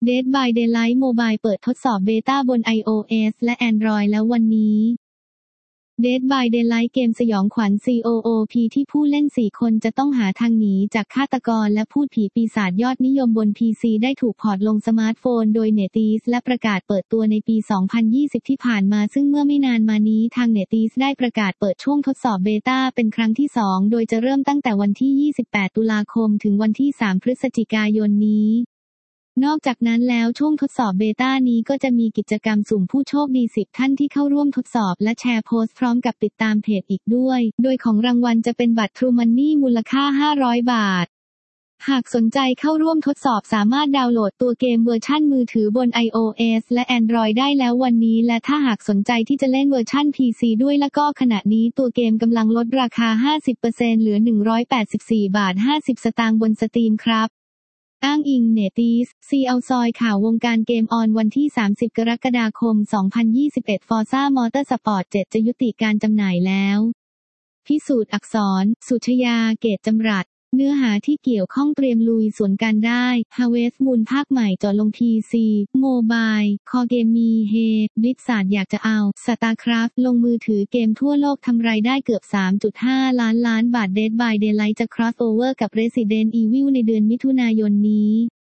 Dead by Daylight Mobile เปิดทดสอบเบต้าบน iOS และ Android แล้ววันนี้ Dead by Daylight เกมสยองขวัญ COOP ที่ผู้เล่น4คนจะต้องหาทางหนีจากฆาตกรและพูดผีปีศาจยอดนิยมบน PC ได้ถูกพอร์ตลงสมาร์ทโฟนโดย NetEase และประกาศเปิดตัวในปี 2020 ที่ผ่านมาซึ่งเมื่อไม่นานมานี้ทาง NetEase ได้ประกาศเปิดช่วงทดสอบเบต้าเป็นครั้งที่ 2 โดยจะเริ่มตั้งแต่วันที่ 28 ตุลาคมถึงวันที่ 3 พฤศจิกายนนี้นอกจากนั้นแล้วช่วงทดสอบเบต้านี้ก็จะมีกิจกรรมสุ่มผู้โชคดี10ท่านที่เข้าร่วมทดสอบและแชร์โพสต์พร้อมกับติดตามเพจอีกด้วยโดยของรางวัลจะเป็นบัตร True Money มูลค่า500 บาทหากสนใจเข้าร่วมทดสอบสามารถดาวน์โหลดตัวเกมเวอร์ชั่นมือถือบน iOS และ Android ได้แล้ววันนี้และถ้าหากสนใจที่จะเล่นเวอร์ชั่น PC ด้วยแล้วก็ขณะนี้ตัวเกมกำลังลดราคา 50% เหลือ 184 บาท 50 สตางค์บน Steam ครับอ้างอิง NetEase ซีเอาซอยข่าววงการเกมออนวันที่ 30 กรกฎาคม 2021 Forza Motorsport 7 จะยุติการจำหน่ายแล้วพิสูจน์อักษร สุชยา เกตจำรัดเนื้อหาที่เกี่ยวข้องเตรียมลุยสวนกันได้ Harvest Moon ภาคใหม่จอดลง PC Mobile Core Game มีเฮ Blizzard อยากจะเอา StarCraft ลงมือถือเกมทั่วโลกทำรายได้เกือบ 3.5 ล้านล้านบาท Dead by Daylight จะ crossover กับ Resident Evil ในเดือนมิถุนายนนี้